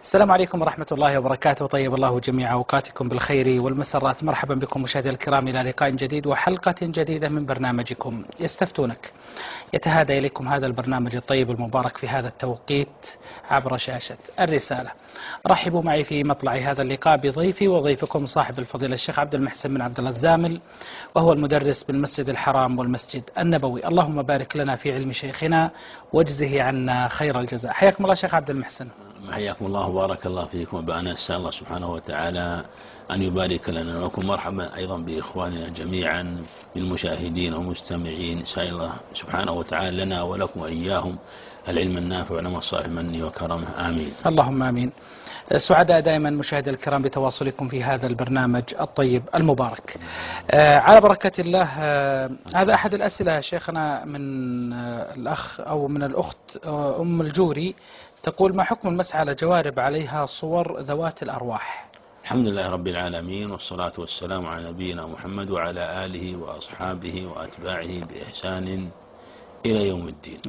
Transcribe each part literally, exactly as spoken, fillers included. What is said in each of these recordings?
السلام عليكم ورحمة الله وبركاته. طيب الله جميع أوقاتكم بالخير والمسرات. مرحبا بكم مشاهدي الكرام إلى لقاء جديد وحلقة جديدة من برنامجكم يستفتونك. يتهادى إليكم هذا البرنامج الطيب المبارك في هذا التوقيت عبر شاشة الرسالة. رحبوا معي في مطلع هذا اللقاء بضيفي وضيفكم صاحب الفضيلة الشيخ عبد المحسن بن عبد الله الزامل، وهو المدرس بالمسجد الحرام والمسجد النبوي. اللهم بارك لنا في علم شيخنا واجزه عنا خير الجزاء. حياكم الله شيخ عبد المحسن. حياكم الله وبارك الله فيكم. وبأنا أسأل الله سبحانه وتعالى أن يبارك لنا ولكم. مرحبا أيضا بإخواننا جميعا من المشاهدين والمستمعين. سأل الله سبحانه وتعالى لنا ولكم وإياهم العلم النافع ونعم الصالح منه وكرمه، آمين. اللهم آمين. سعداء دائما مشاهدي الكرام بتواصلكم في هذا البرنامج الطيب المبارك. آه على بركة الله. آه هذا أحد الأسئلة شيخنا من آه الأخ أو من الأخت آه أم الجوري، تقول: ما حكم المسح على جوارب عليها صور ذوات الأرواح؟ الحمد لله رب العالمين، والصلاة والسلام على نبينا محمد وعلى آله وأصحابه وأتباعه بإحسان إلى يوم الدين.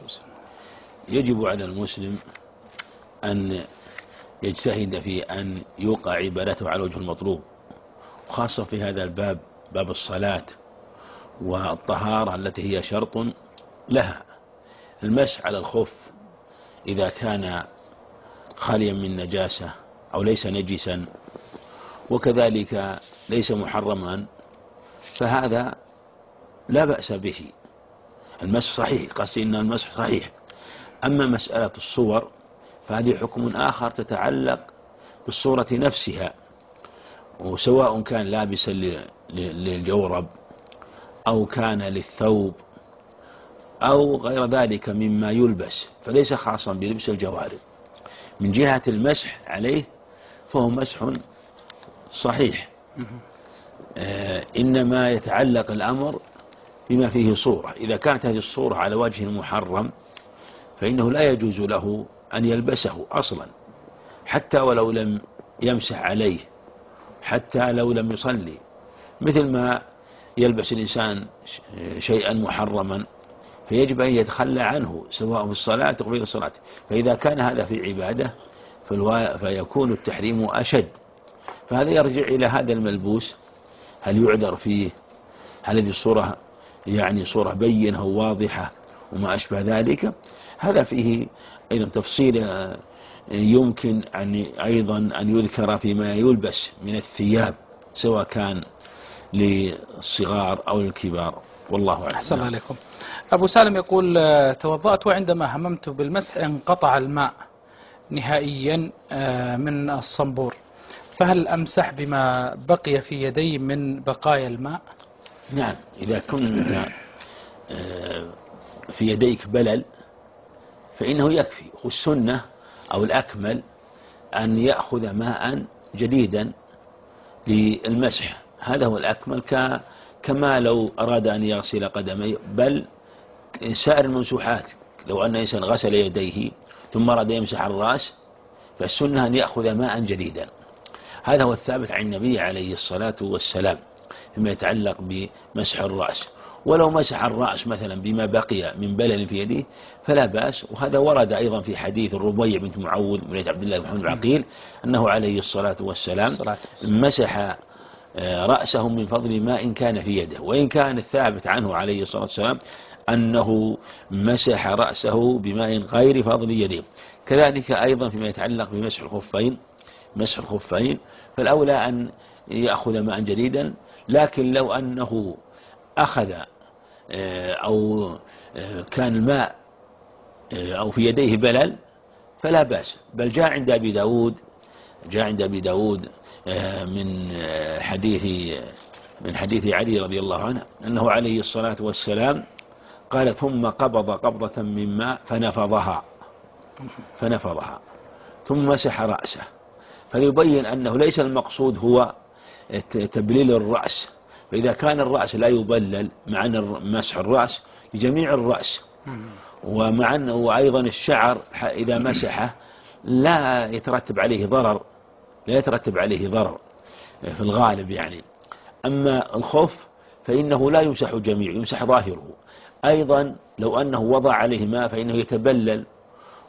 يجب على المسلم أن يجتهد في أن يوقع عبادته على وجه المطلوب، وخاصة في هذا الباب، باب الصلاة والطهارة التي هي شرط لها. المسح على الخف إذا كان خاليا من نجاسة أو ليس نجسا وكذلك ليس محرما فهذا لا بأس به. المسح صحيح، قصدي أن المسح صحيح. أما مسألة الصور فهذه حكم آخر تتعلق بالصورة نفسها، وسواء كان لابسا للجورب أو كان للثوب أو غير ذلك مما يلبس، فليس خاصا بلبس الجوارب. من جهة المسح عليه فهو مسح صحيح، آه إنما يتعلق الأمر بما فيه صورة. إذا كانت هذه الصورة على وجه محرم فإنه لا يجوز له أن يلبسه أصلا، حتى ولو لم يمسح عليه، حتى لو لم يصلي. مثل ما يلبس الإنسان شيئا محرما فيجب أن يتخلى عنه سواء في الصلاة أو غير الصلاة. فإذا كان هذا في عبادة فيكون التحريم أشد. فهذا يرجع إلى هذا الملبوس، هل يعذر فيه؟ هل هذه الصورة يعني صورة بينة وواضحة وما أشبه ذلك؟ هذا فيه أيضا تفصيل يمكن أن أيضا أن يذكر فيما يلبس من الثياب، سواء كان للصغار أو للكبار، والله أعلم. أحسن الله عليكم. أبو سالم يقول: توضأت وعندما هممت بالمسح انقطع الماء نهائيا من الصنبور، فهل أمسح بما بقي في يدي من بقايا الماء؟ نعم، إذا كنت في يديك بلل فإنه يكفي. والسنة أو الأكمل أن يأخذ ماء جديدا للمسح، هذا هو الأكمل، كما لو أراد أن يغسل قدميه. بل سائر الممسوحات، لو أن إنسان غسل يديه ثم أراد يمسح الرأس فالسنة أن يأخذ ماء جديدا. هذا هو الثابت عن النبي عليه الصلاة والسلام فيما يتعلق بمسح الرأس. ولو مسح الرأس مثلا بما بقي من بلل في يده فلا بأس. وهذا ورد أيضا في حديث الربيع بنت معوذ بن عبد الله بن محمد العقيل أنه عليه الصلاة والسلام مسح رأسه من فضل ماء كان في يده. وإن كان الثابت عنه عليه الصلاة والسلام أنه مسح رأسه بماء غير فضل يده. كذلك أيضا فيما يتعلق بمسح الخفين، مسح الخفين فالأولى أن يأخذ ماء جديدا. لكن لو أنه أخذ أو كان الماء أو في يديه بلل فلا بأس. بل جاء عند أبي داود جاء عند أبي داود من حديث من حديث علي رضي الله عنه أنه عليه الصلاة والسلام قال: ثم قبض قبضة من ماء فنفضها فنفضها ثم مسح رأسه. فليبين أنه ليس المقصود هو تبليل الرأس، فإذا كان الرأس لا يبلل مع أن مسح الرأس لجميع الرأس، ومع أنه أيضا الشعر إذا مسحه لا يترتب عليه ضرر لا يترتب عليه ضرر في الغالب يعني. أما الخف فإنه لا يمسح جميع، يمسح ظاهره. أيضا لو أنه وضع عليه ماء فإنه يتبلل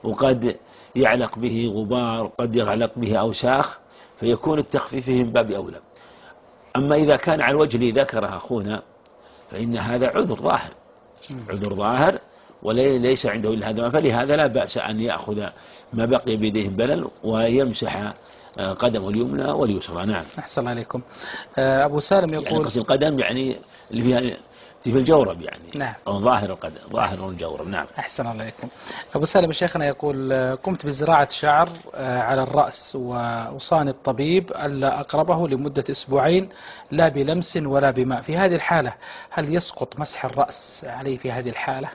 وقد يعلق به غبار، قد يعلق به أوساخ، فيكون التخفيف من باب أولى. أما إذا كان على الوجه اللي ذكره أخونا فإن هذا عذر ظاهر، عذر ظاهر وليس عنده إلا هذا، فلهذا لا بأس أن يأخذ ما بقي بيده بلل ويمسح قدمه اليمنى واليسرى. نعم. أحسن عليكم. أبو سالم يقول يعني قصد القدم يعني اللي فيها في الجورب يعني. نعم. أو ظاهر القدم، ظاهر الجورب. نعم. أحسن عليكم. أبو سالم شيخنا يقول قمت بزراعة شعر على الرأس وأوصاني الطبيب ألا أقربه لمدة أسبوعين لا بلمس ولا بماء، في هذه الحالة هل يسقط مسح الرأس عليه في هذه الحالة؟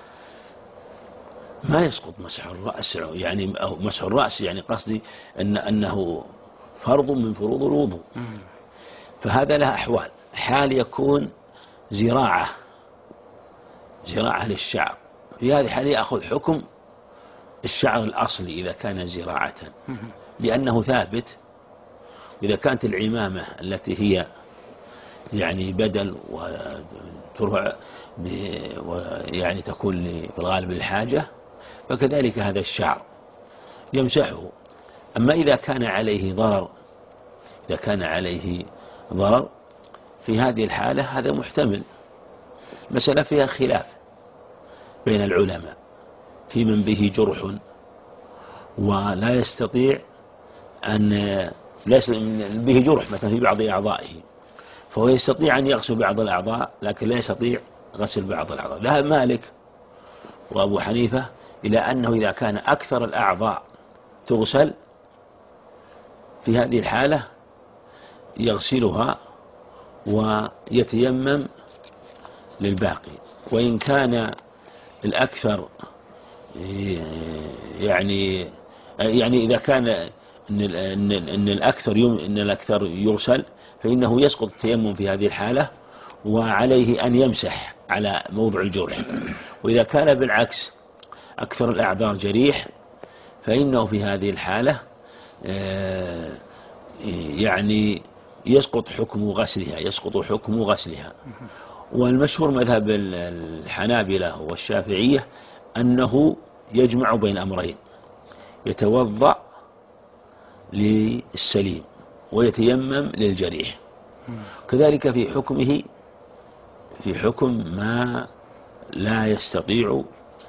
ما يسقط مسح الرأس يعني، أو مسح الرأس يعني قصدي أن أنه فرض من فروض الوضوء. فهذا له أحوال، حال يكون زراعة زراعة للشعر، في هذه الحالة يأخذ حكم الشعر الأصلي إذا كان زراعة لأنه ثابت. وإذا كانت العمامة التي هي يعني بدل وترفع يعني تكون في الغالب الحاجة، فكذلك هذا الشعر يمسحه. أما إذا كان عليه ضرر إذا كان عليه ضرر في هذه الحالة هذا محتمل. مسألة فيها خلاف بين العلماء في من به جرح ولا يستطيع أن ليس به جرح مثلا في بعض أعضائه، فهو يستطيع أن يغسل بعض الأعضاء لكن لا يستطيع غسل بعض الأعضاء. ذهب مالك وأبو حنيفة إلى أنه إذا كان أكثر الأعضاء تغسل في هذه الحالة يغسلها ويتيمم للباقي. وإن كان الأكثر يعني يعني إذا كان إن إن الأكثر يوم إن الأكثر يغسل فإنه يسقط التيمم في هذه الحالة وعليه أن يمسح على موضع الجرح. وإذا كان بالعكس أكثر الأعذار جريح فإنه في هذه الحالة يعني يسقط حكم غسلها يسقط حكم غسلها. والمشهور مذهب الحنابلة والشافعية أنه يجمع بين أمرين، يتوضأ للسليم ويتيمم للجريح. كذلك في حكمه في حكم ما لا يستطيع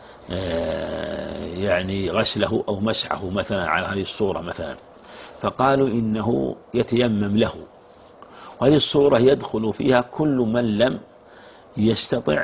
يعني غسله أو مسحه مثلا على هذه الصورة مثلا، فقالوا إنه يتيمم له. وهذه الصورة يدخل فيها كل من لم يستطع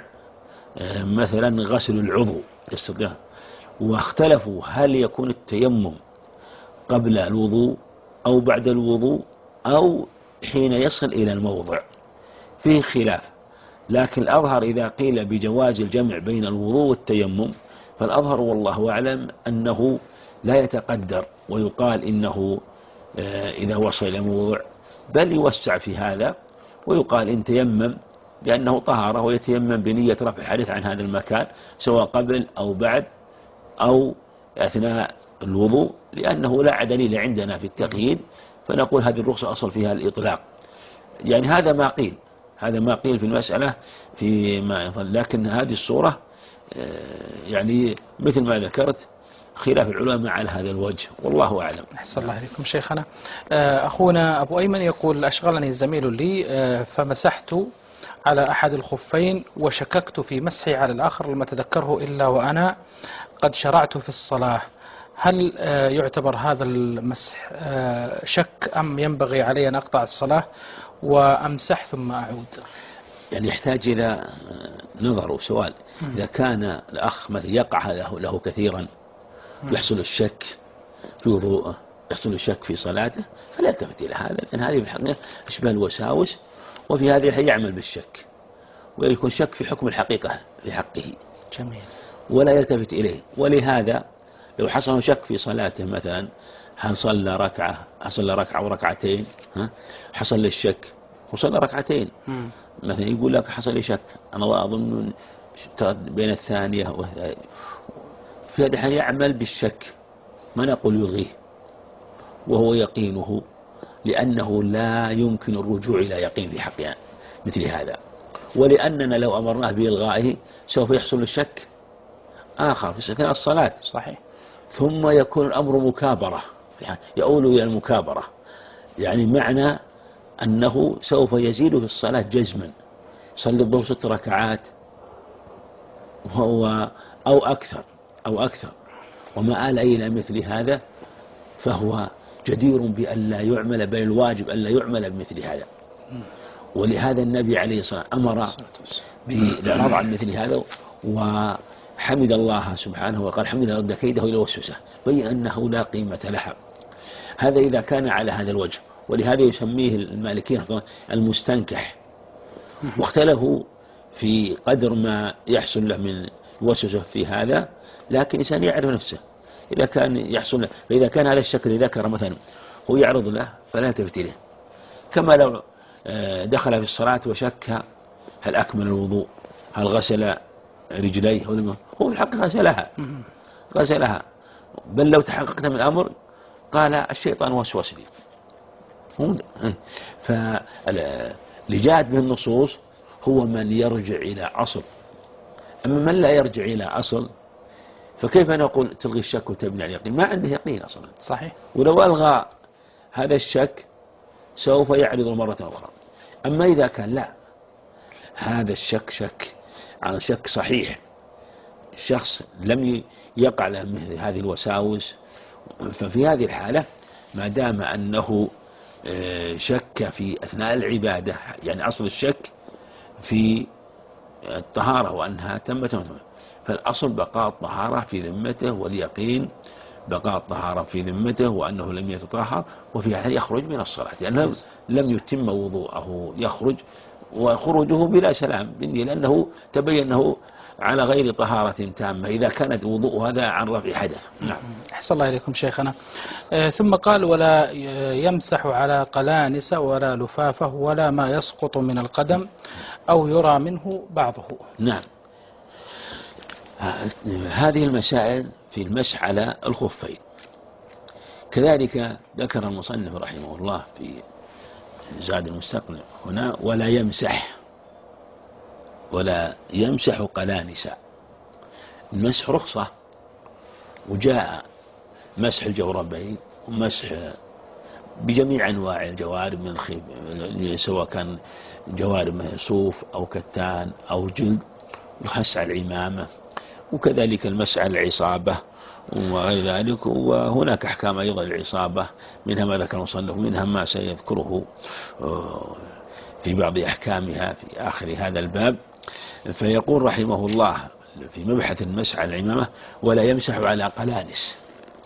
مثلا غسل العضو يستطيع. واختلفوا هل يكون التيمم قبل الوضوء أو بعد الوضوء أو حين يصل إلى الموضع، فيه خلاف. لكن الأظهر إذا قيل بجواز الجمع بين الوضوء والتيمم فالأظهر والله أعلم أنه لا يتقدر ويقال إنه إذا وصل إلى الموضع، بل يوسع في هذا ويقال إن تيمم لأنه طهارة ويتيمم بنية رفع الحدث عن هذا المكان سواء قبل أو بعد أو أثناء الوضوء، لأنه لا دليل عندنا في التقييد، فنقول هذه الرخصة أصل فيها الإطلاق. يعني هذا ما قيل هذا ما قيل في المسألة في ما يفضل. لكن هذه الصورة يعني مثل ما ذكرت خلاف العلماء على هذا الوجه والله أعلم. أحسن الله عليكم شيخنا. أخونا أبو أيمن يقول أشغلني زميل لي فمسحت على أحد الخفين وشككت في مسحي على الآخر لم أتذكره إلا وأنا قد شرعت في الصلاة، هل يعتبر هذا المسح شك أم ينبغي علي أن أقطع الصلاة وأمسح ثم أعود؟ يعني يحتاج إلى نظر وسؤال. إذا كان الأخ مثل يقع له, له كثيرا يحصل الشك في وضوءه يحصل الشك في صلاته فلا يلتفت إلى هذا، لأن هذه بالحقيقة أشبه الوساوس، وفي هذه الحالة يعمل بالشك ويكون شك في حكم الحقيقة في حقه. جميل. ولا يلتفت إليه. ولهذا لو حصل شك في صلاته مثلا هل صلى ركعة صلى ركعة وركعتين ها حصل له الشك وصلى ركعتين م. مثلا يقول لك حصل لي شك أنا أظن بين الثانية والثانية، في هذا الحال يعمل بالشك ما نقول يلغيه وهو يقينه، لأنه لا يمكن الرجوع إلى يقين في حق مثل هذا. ولأننا لو أمرناه بإلغائه سوف يحصل الشك آخر في أثناء الصلاة. صحيح. ثم يكون الأمر مكابرة، يعني يؤول إلى المكابرة، يعني معنى أنه سوف يزيد في الصلاة جزما، صلي الظهر ست ركعات وهو أو أكثر أو أكثر وما آل إلى مثل هذا، فهو جدير بأن لا يعمل، بل الواجب أن لا يعمل بمثل هذا. ولهذا النبي عليه الصلاة والسلام أمر بالإعراض عن مثل هذا، وحمد الله سبحانه وقال حمد رد كيده إلى وسوسه، بين أنه لا قيمة لها. هذا إذا كان على هذا الوجه، ولهذا يسميه المالكية المستنكح. واختلفوا في قدر ما يحصل له من وسوسه في هذا، لكن الإنسان يعرف نفسه إذا كان يحصل له. فإذا كان هذا الشكل اللي ذكر مثلا هو يعرض له فلا تلتفت إليه، كما لو دخل في الصلاة وشك هل أكمل الوضوء، هل غسل رجليه، هو الحق غسلها غسلها بل لو تحققت من الأمر قال الشيطان وسوس لي. فاللي جاءت به النصوص هو من يرجع إلى أصل، أما من لا يرجع إلى أصل فكيف نقول تلغي الشك وتبني على اليقين؟ ما عنده يقين أصلا. صحيح. ولو ألغى هذا الشك سوف يعرض مرة أخرى. أما إذا كان لا، هذا الشك شك عن شك صحيح، الشخص لم يقع له مثل هذه الوساوس، ففي هذه الحالة ما دام أنه شك في أثناء العبادة، يعني أصل الشك في الطهارة وأنها تمت، فالأصل بقاء الطهارة في ذمته، واليقين بقاء الطهارة في ذمته وأنه لم يتطهر، وفي حال يخرج من الصلاة لأنه يعني لم يتم وضوءه، يخرج وخروجه بلا سلام، لأنه تبين أنه على غير طهارة تامة إذا كانت وضوء هذا عن رفع حدث. نعم. أحسن الله إليكم شيخنا. آه ثم قال ولا يمسح على قلانس ولا لفافه ولا ما يسقط من القدم أو يرى منه بعضه. نعم. هذه المسائل في المسح على الخفين كذلك ذكر المصنف رحمه الله في زاد المستقنع هنا ولا يمسح ولا يمسح قلانسا. المسح رخصة، وجاء مسح الجوربين ومسح بجميع أنواع الجوارب من الخيب، سواء كان جوارب صوف أو كتان أو جلد، والخس على العمامة، وكذلك المسح على العصابة وغير ذلك. وهناك أحكام أيضا العصابة، منها ما ذكر المصنف، منها ما سيذكره في بعض أحكامها في آخر هذا الباب. فيقول رحمه الله في مبحث المسح على العمامة ولا يمسح على قلانس.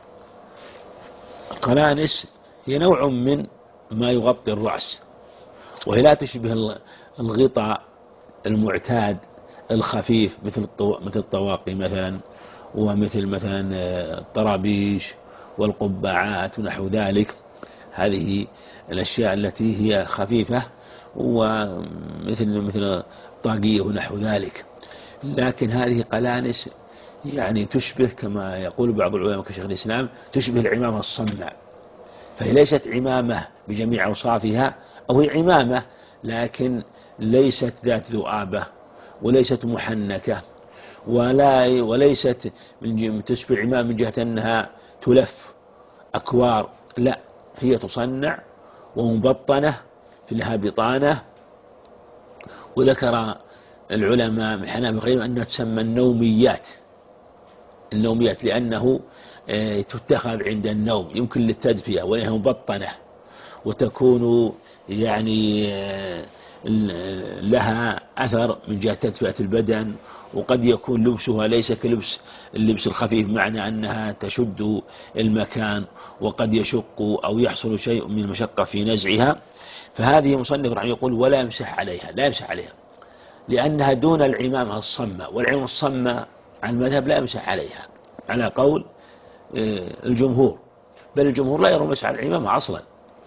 القلانس هي نوع من ما يغطي الرأس، وهي لا تشبه الغطاء المعتاد الخفيف مثل مثل الطواقي مثلا، ومثل مثلا الطرابيش والقبعات ونحو ذلك. هذه الأشياء التي هي خفيفة ومثل مثل الطاقية ونحو ذلك. لكن هذه قلانس يعني تشبه كما يقول بعض العلماء كشيخ الإسلام تشبه العمامة الصماء، فهي ليست عمامة بجميع أوصافها، أو هي عمامة لكن ليست ذات ذؤابة وليست محنكة، ولا وليست من تشبه العمام من جهة أنها تلف أكوار، لا، هي تصنع ومبطنة في لها بطانة. وذكر العلماء من حنابلة وغيرهم أنها تسمى النوميات النوميات لأنه تتخذ عند النوم، يمكن للتدفئة، وهي مبطنة وتكون يعني لها أثر من جهة تدفئة البدن. وقد يكون لبسها ليس كلبس اللبس الخفيف، معنى أنها تشد المكان، وقد يشق أو يحصل شيء من المشقة في نزعها. فهذه مصنف رحمه يقول ولا يمسح عليها، لا يمسح عليها لأنها دون العمامة الصمة، والعمامة الصمة عن المذهب لا يمسح عليها على قول الجمهور، بل الجمهور لا يرون مسح على العمامة أصلا.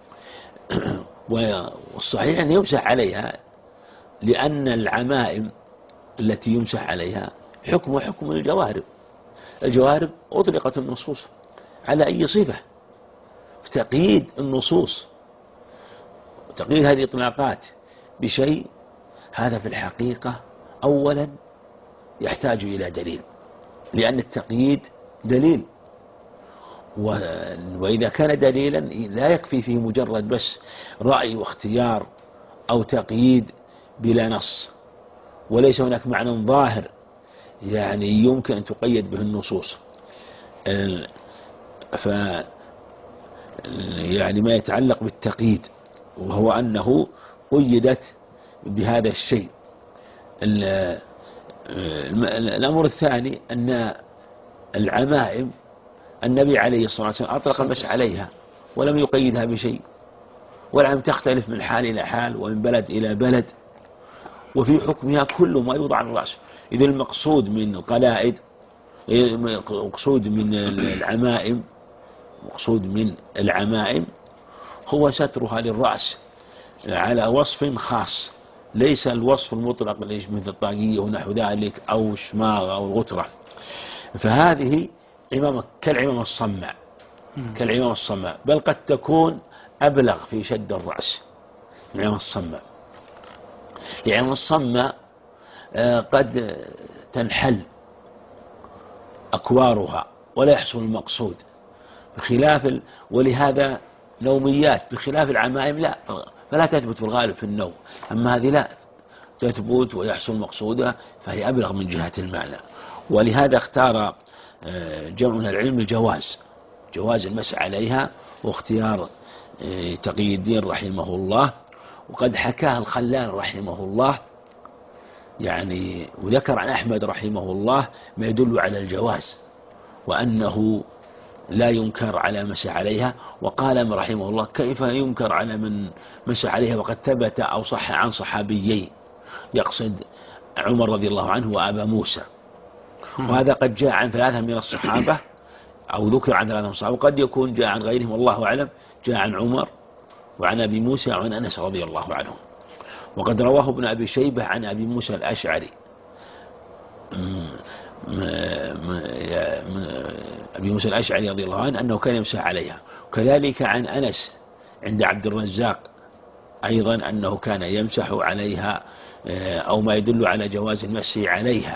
والصحيح أن يمسح عليها لأن العمائم التي يمسح عليها حكم حكم الجوارب. الجوارب أطلقت النصوص على أي صفة، تقييد النصوص وتقييد هذه الإطلاقات بشيء، هذا في الحقيقة أولا يحتاج إلى دليل، لأن التقييد دليل، وإذا كان دليلا لا يكفي فيه مجرد بس رأي واختيار أو تقييد بلا نص، وليس هناك معنى ظاهر يعني يمكن أن تقيد به النصوص. ف يعني ما يتعلق بالتقييد، وهو أنه قيدت بهذا الشيء. الأمر الثاني أن العمائم النبي عليه الصلاة والسلام أطلق المسح عليها ولم يقيدها بشيء، والعمائم تختلف من حال إلى حال ومن بلد إلى بلد، وفي حكمها كل ما يوضع على الرأس. إذا المقصود من القلائد، المقصود من العمائم مقصود من العمائم هو سترها للرأس على وصف خاص، ليس الوصف المطلق مثل الطاقية ونحو ذلك أو شماغ أو غترة. فهذه عمامة كالعمامة الصماء كالعمامة الصماء بل قد تكون أبلغ في شد الرأس. العمامة الصماء العمامة الصماء قد تنحل أكوارها ولا يحصل المقصود، بخلاف ال... ولهذا نوميات، بخلاف العمائم لا، فلا تثبت في الغالب في النوم، أما هذه لا تثبت ويحصل مقصودها، فهي أبلغ من جهة المعنى. ولهذا اختار جمع من العلم الجواز جواز المسح عليها، واختيار تقي الدين رحمه الله، وقد حكاه الخلال رحمه الله يعني، وذكر عن أحمد رحمه الله ما يدل على الجواز وأنه لا ينكر على مسح عليها. وقال رحمه الله كيف ينكر على من مسح عليها وقد ثبت أو صح عن صحابيين، يقصد عمر رضي الله عنه وأبا موسى، وهذا قد جاء عن ثلاثة من الصحابة أو ذكر عن ثلاثة من الصحابة، وقد يكون جاء عن غيرهم والله أعلم، جاء عن عمر وعن أبي موسى وعن أنس رضي الله عنه. وقد رواه ابن أبي شيبة عن أبي موسى الأشعري أبي موسى الأشعري رضي الله عنه أنه كان يمسح عليها، وكذلك عن أنس عند عبد الرزاق أيضا أنه كان يمسح عليها أو ما يدل على جواز المسح عليها.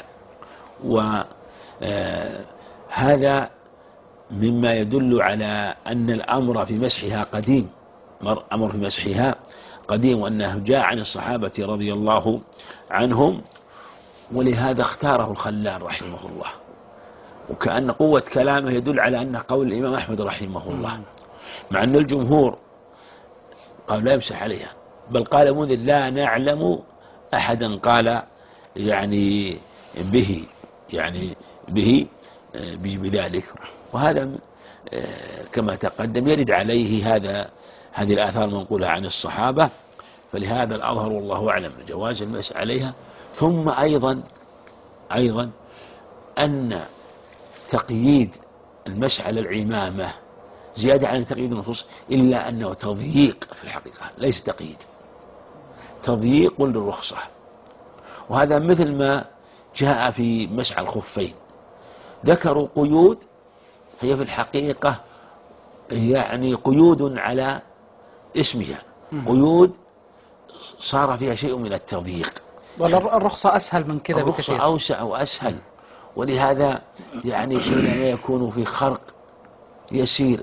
وهذا مما يدل على أن الأمر في مسحها قديم، أمر في مسحها قديم، وأنه جاء عن الصحابة رضي الله عنهم، ولهذا اختاره الخلال رحمه الله، وكأن قوة كلامه يدل على أن قول الإمام أحمد رحمه الله، مع أن الجمهور قال لا يمسح عليها، بل قال منذر لا نعلم أحدا قال يعني به يعني به بذلك. وهذا كما تقدم يرد عليه هذا هذه الآثار المنقولة عن الصحابة، فلهذا الأظهر والله أعلم جواز المسح عليها. ثم أيضا أيضا أن تقييد المسح على العمامة زيادة عن تقييد النصوص، إلا أنه تضييق في الحقيقة ليس تقييد، تضييق للرخصة. وهذا مثل ما جاء في مسح الخفين، ذكروا قيود هي في الحقيقة يعني قيود على اسمها، قيود صار فيها شيء من التضييق، والرخصة أسهل من كذا بكثير، الرخصة أوسع وأسهل. ولهذا يعني حينما يكون في خرق يسير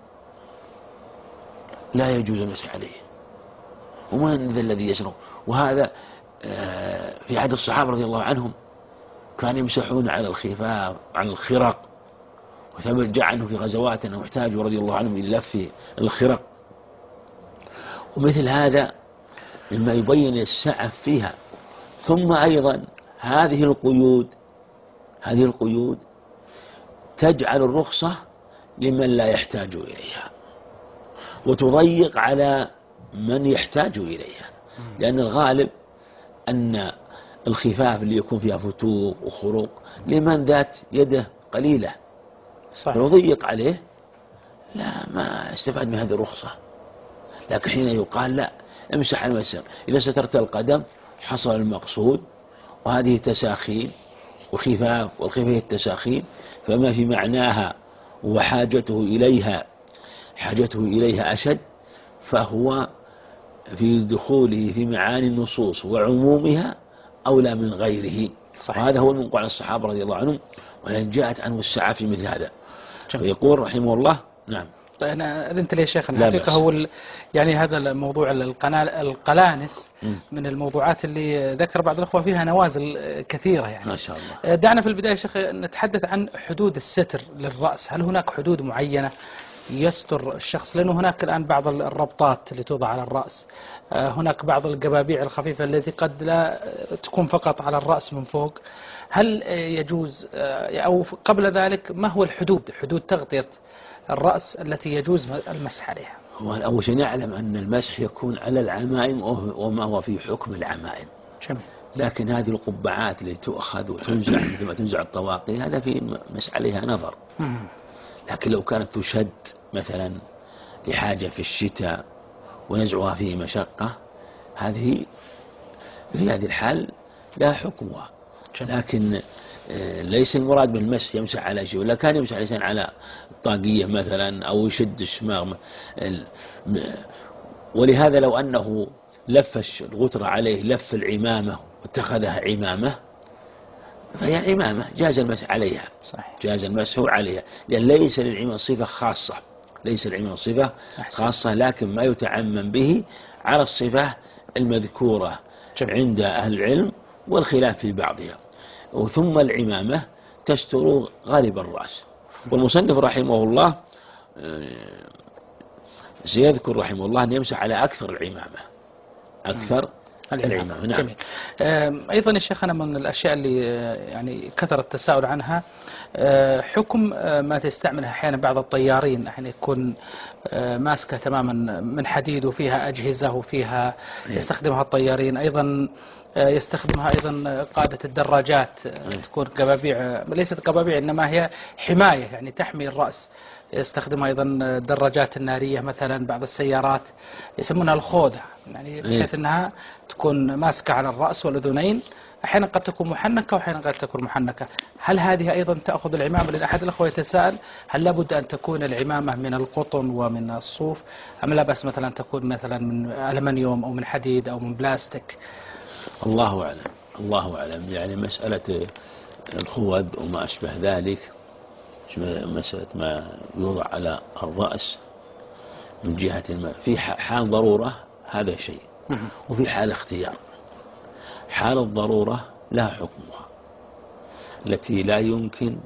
لا يجوز المسح عليه، ومن ذا الذي يسره. وهذا في عهد الصحابة رضي الله عنهم كانوا يمسحون على الخفاف على الخرق، وثبت جاء عنه في غزوات أنه احتاجوا رضي الله عنهم إلى لف الخرق. ومثل هذا مما يبين السعف فيها. ثم أيضا هذه القيود هذه القيود تجعل الرخصة لمن لا يحتاج إليها، وتضيق على من يحتاج إليها، لأن الغالب أن الخفاف اللي يكون فيها فتوق وخروق لمن ذات يده قليلة، لو ضيق عليه لا ما استفاد من هذه الرخصة. لكن حين يقال لا امسح المسح، إذا سترت القدم حصل المقصود، وهذه تساخين وخفاف، والخفاف التساخين فما في معناها وحاجته إليها حاجته إليها أشد، فهو في دخوله في معاني النصوص وعمومها أولى من غيره. صحيح. وهذا هو المنقول عن الصحابة رضي الله عنهم، ولأن جاءت عنه السعة في مثل هذا. فيقول رحمه الله نعم. طيب أنا أذنت لي يا شيخ الحقيقة هو يعني هذا الموضوع القلانس م. من الموضوعات اللي ذكر بعض الأخوة فيها نوازل كثيرة يعني ما شاء الله. دعنا في البداية يا شيخ نتحدث عن حدود الستر للرأس. هل هناك حدود معينة يستر الشخص؟ لأنه هناك الآن بعض الربطات اللي توضع على الرأس، هناك بعض الجبابيع الخفيفة التي قد لا تكون فقط على الرأس من فوق. هل يجوز أو قبل ذلك ما هو الحدود حدود تغطية الرأس التي يجوز المسح عليها؟ هو أول شيء نعلم أن المسح يكون على العمائم وما هو في حكم العمائم. جميل. لكن هذه القبعات اللي تؤخذ وتنزع مثل ما تنزع الطواقي هذا في مسح عليها نظر. مم. لكن لو كانت تشد مثلا لحاجة في الشتاء ونزعها فيه مشقة هذه في هذه الحال لا حكمها. لكن ليس المراد بالمسح يمسح على شيء، ولا كان يمسح الإنسان على الطاقية مثلا أو يشد الشماغ. ولهذا لو أنه لف الغترة عليه لف العمامة واتخذها عمامة فهي عمامة جاز المسح عليها. صحيح. جاز المسح عليها لأن ليس للعمامة صفة خاصة، ليس للعمامة صفة خاصة، لكن ما يتعمم به على الصفة المذكورة عند أهل العلم والخلاف في بعضها. وثم العمامة تستر غالب الرأس. والمصنف رحمه الله سيذكر رحمه الله أن يمسح على أكثر العمامة أكثر العمامة. نعم. جميل. أيضا يا شيخنا من الأشياء اللي يعني كثر التساؤل عنها حكم ما تستعملها أحيانا بعض الطيارين، أحيانا يكون ماسكة تماما من حديد وفيها أجهزة وفيها يستخدمها الطيارين، أيضا يستخدمها أيضا قادة الدراجات، تكون قبابيع ليست قبابيع إنما هي حماية يعني تحمي الرأس. يستخدمها أيضا الدراجات النارية مثلا، بعض السيارات يسمونها الخوذة يعني بحيث أنها تكون ماسكة على الرأس والأذنين، أحيانا قد تكون محنكة وأحيانا قد تكون محنكة. هل هذه أيضا تأخذ العمامة؟ لأن أحد الأخوة يتساءل هل لابد أن تكون العمامة من القطن ومن الصوف أم لا بس مثلا تكون مثلا من ألمنيوم أو من حديد أو من بلاستيك؟ الله أعلم. الله أعلم. يعني مسألة الخوذ وما أشبه ذلك، مسألة ما يوضع على الرأس من جهة ما في حال ضرورة هذا شيء، وفي حال اختيار. حال الضرورة لا حكمها التي لا يمكن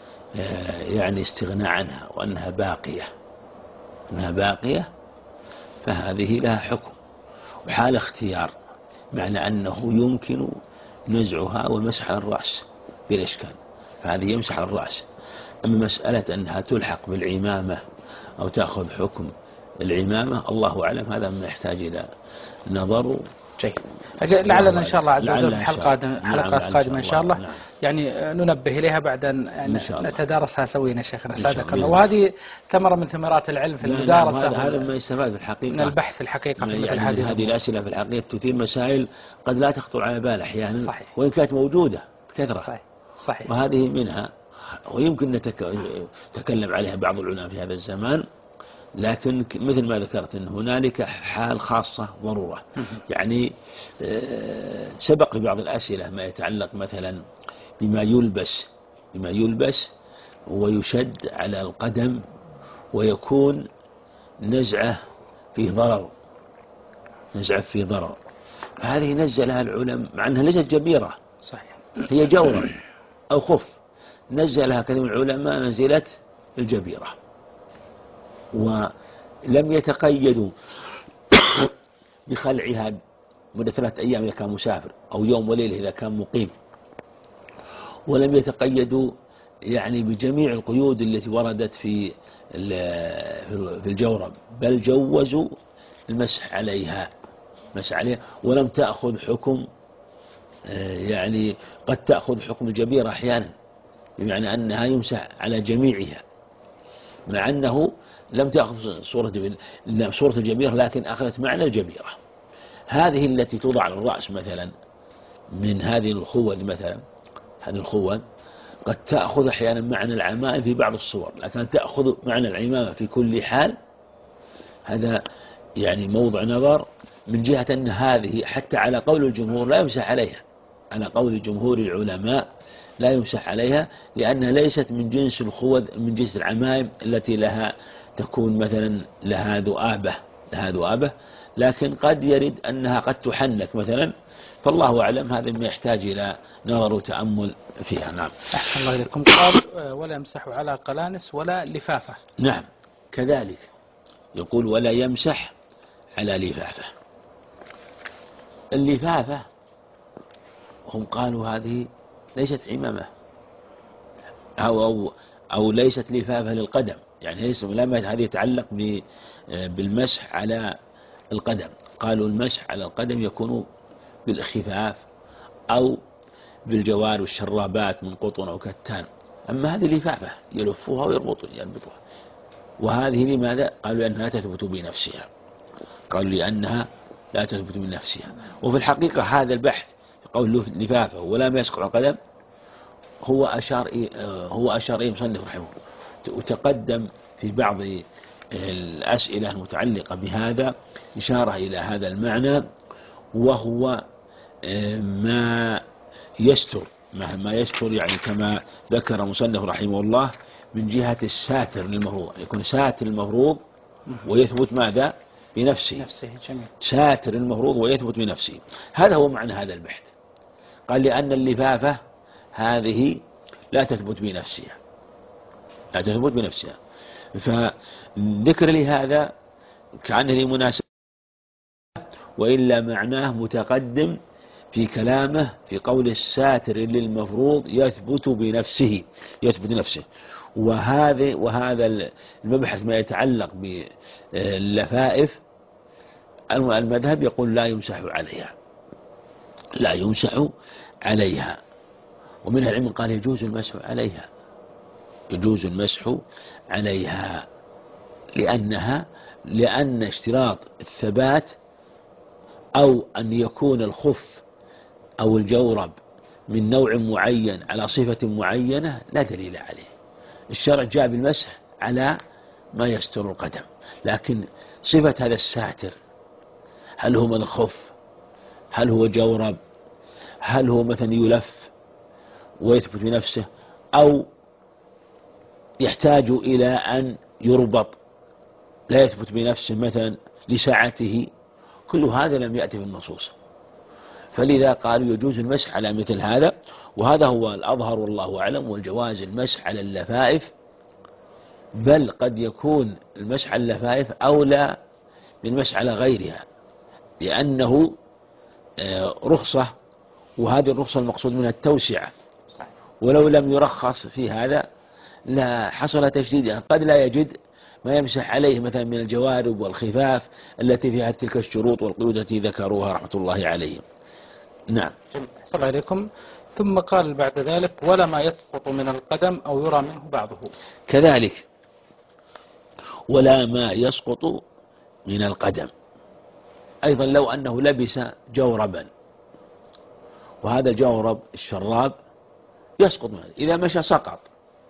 يعني استغناء عنها وأنها باقية أنها باقية فهذه لها حكم. وحال اختيار معنى أنه يمكن نزعها والمسح على الرأس بلا إشكال، فهذه يمسح على الرأس. أما مسألة أنها تلحق بالعمامة أو تأخذ حكم العمامة الله أعلم، هذا ما يحتاج إلى نظر. جيد. لعلنا إن شاء الله عز وجل في حلقات حلقات نعم قادمة إن شاء الله نعم. يعني ننبه إليها بعد أن يعني نتدارسها سويا شيخنا سعدك الله. الله. وهذه ثمرة من ثمرات العلم في المدارسة. نعم. هذا ما يستفاد في الحقيقة من البحث في الحقيقة في مثل يعني هذه الأسئلة في الحقيقة تثير مسائل قد لا تخطر على بال أحيانا. صحيح. وإن كانت موجودة بكثرة. صحيح. صحيح. وهذه منها ويمكن نتكلم عليها بعض العلماء في هذا الزمان، لكن مثل ما ذكرت أن هنالك حال خاصة ضرورة. يعني سبق في بعض الأسئلة ما يتعلق مثلا بما يلبس بما يلبس ويشد على القدم ويكون نزعه فيه ضرر نزعه فيه ضرر فهذه نزلها العلماء مع أنها ليست جبيرة. صحيح. هي جورة أو خف، نزلها كثير من العلماء منزلة الجبيرة، ولم يتقيدوا بخلعها مدة ثلاثة أيام إذا كان مسافر أو يوم وليلة إذا كان مقيم، ولم يتقيدوا يعني بجميع القيود التي وردت في في الجورب، بل جوزوا المسح عليها مسح عليها ولم تأخذ حكم يعني قد تأخذ حكم الجبيرة أحيانا، بمعنى أنها يمسح على جميعها مع أنه لم تأخذ صورة صورة الجبيرة لكن أخذت معنى الجبيرة. هذه التي توضع على الرأس مثلا من هذه الخوذ مثلا هذه الخوذ قد تأخذ أحيانا معنى العمائم في بعض الصور، لكن تأخذ معنى العمامة في كل حال. هذا يعني موضع نظر من جهة أن هذه حتى على قول الجمهور لا يمسح عليها، على قول جمهور العلماء لا يمسح عليها، لأنها ليست من جنس الخوذ، من جنس العمائم التي لها تكون مثلا لها ذؤابة لها ذؤابة لكن قد يرد أنها قد تحنك مثلا، فالله أعلم، هذا ما يحتاج إلى نظر وتأمل فيها. نعم. أحسن الله إليكم. قال ولا يمسح على قلانس ولا لفافة. نعم كذلك يقول ولا يمسح على لفافة. اللفافة هم قالوا هذه ليست عمامة أو, أو, أو ليست لفافة للقدم، يعني ليس هذه يتعلق بالمسح على القدم. قالوا المسح على القدم يكون بالخفاف أو بالجوار والشرابات من قطن أو كتان، أما هذه لفافة يلفوها ويربطها يربطها. وهذه لماذا؟ قالوا لأنها تثبت بنفسها قالوا لأنها لا تثبت من نفسها. وفي الحقيقة هذا البحث في قول لفافة ولا ما يسقط القدم هو أشار إيه هو أشار إيه مصنف رحمه، وتقدم في بعض الأسئلة المتعلقة بهذا إشارة إلى هذا المعنى، وهو ما يستر ما يستر يعني كما ذكر مصنف رحمه الله من جهة الساتر للمفروض، يكون ساتر المفروض ويثبت ماذا؟ بنفسه. نفسه. جميل. ساتر المفروض ويثبت بنفسه، هذا هو معنى هذا البحث. قال لأن اللفافة هذه لا تثبت بنفسها لا تثبت بنفسها فذكر لي هذا كأنه لمناسبة، وإلا معناه متقدم في كلامه في قول الساتر للمفروض يثبت بنفسه يثبت نفسه. وهذا وهذا المبحث ما يتعلق باللفائف المذهب يقول لا يمسح عليها لا يمسح عليها ومن العلم قال يجوز المسح عليها يجوز المسح عليها لأنها لأن اشتراط الثبات أو أن يكون الخف أو الجورب من نوع معين على صفة معينة لا دليل عليه. الشرع جاء بالمسح على ما يستر القدم، لكن صفة هذا الساتر هل هو من الخف، هل هو جورب، هل هو مثلا يلف ويثبت بنفسه، أو يحتاج إلى أن يربط لا يثبت بنفسه مثلا لساعته، كل هذا لم يأتي في النصوص. فلذا قالوا يجوز المسح على مثل هذا، وهذا هو الأظهر والله أعلم، والجواز المسح على اللفائف، بل قد يكون المسح على اللفائف أولى من المسح على غيرها، لأنه رخصة، وهذه الرخصة المقصود منها التوسعة، ولو لم يرخص في هذا لا حصل تشديد، يعني قد لا يجد ما يمسح عليه مثلا من الجوارب والخفاف التي فيها تلك الشروط والقيود التي ذكروها رحمة الله عليهم. نعم. صلى الله عليكم. ثم قال بعد ذلك ولا ما يسقط من القدم أو يرى منه بعضه. كذلك ولا ما يسقط من القدم أيضا لو أنه لبس جوربا، وهذا جورب الشراب يسقط منه إذا مشى سقط،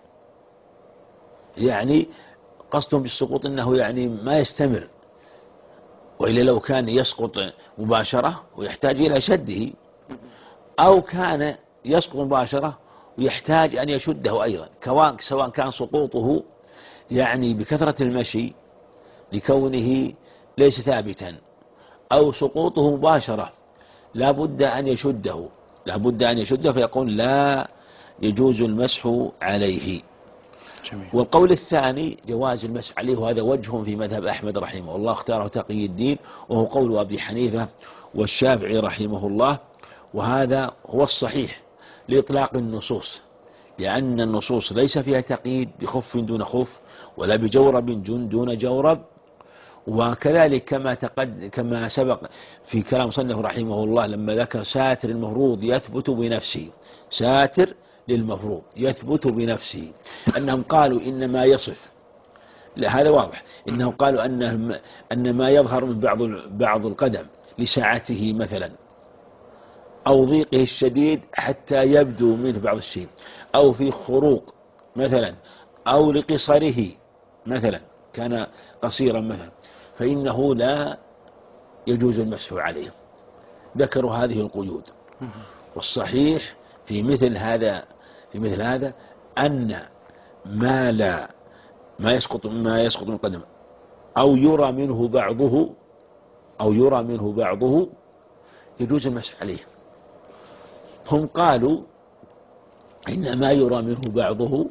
يعني قصدهم بالسقوط أنه يعني ما يستمر، وإلا لو كان يسقط مباشرة ويحتاج إلى شده، أو كان يسقط مباشرة ويحتاج أن يشده أيضا، سواء كان سقوطه يعني بكثرة المشي لكونه ليس ثابتا، أو سقوطه مباشرة لا بد أن يشده لا بد أن يشده فيقول لا يجوز المسح عليه. جميل. والقول الثاني جواز المسح عليه، وهذا وجه في مذهب أحمد رحمه الله اختاره تقي الدين، وهو قول أبي حنيفة والشافعي رحمه الله، وهذا هو الصحيح لإطلاق النصوص، لأن النصوص ليس فيها تقييد بخف دون خف ولا بجورب دون جورب. وكذلك كما تقد كما سبق في كلام مصنف رحمه الله لما ذكر ساتر المفروض يثبت بنفسه، ساتر للمفروض يثبت بنفسه، أنهم قالوا إنما يصف، لا هذا واضح، إنهم قالوا أن أن ما يظهر من بعض بعض القدم لساعته مثلا، أو ضيقه الشديد حتى يبدو منه بعض الشيء، أو في خروق مثلا، أو لقصره مثلا كان قصيرا مثلا، فإنه لا يجوز المسح عليه. ذكروا هذه القيود، والصحيح في مثل هذا في مثل هذا أن ما لا ما يسقط ما يسقط من القدم أو يرى منه بعضه أو يرى منه بعضه يجوز المسح عليه. هم قالوا إن ما يرى منه بعضه